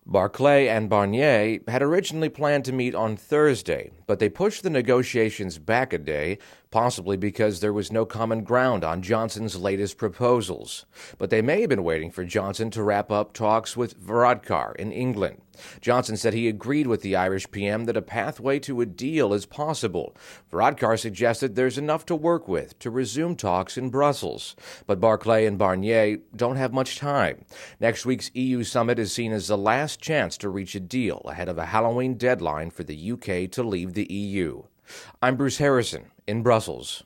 Barclay and Barnier had originally planned to meet on Thursday, but they pushed the negotiations back a day, possibly because there was no common ground on Johnson's latest proposals. But they may have been waiting for Johnson to wrap up talks with Varadkar in England. Johnson said he agreed with the Irish PM that a pathway to a deal is possible. Varadkar suggested there's enough to work with to resume talks in Brussels. But Barclay and Barnier don't have much time. Next week's EU summit is seen as the last chance to reach a deal ahead of a Halloween deadline for the UK to leave the EU. I'm Bruce Harrison in Brussels.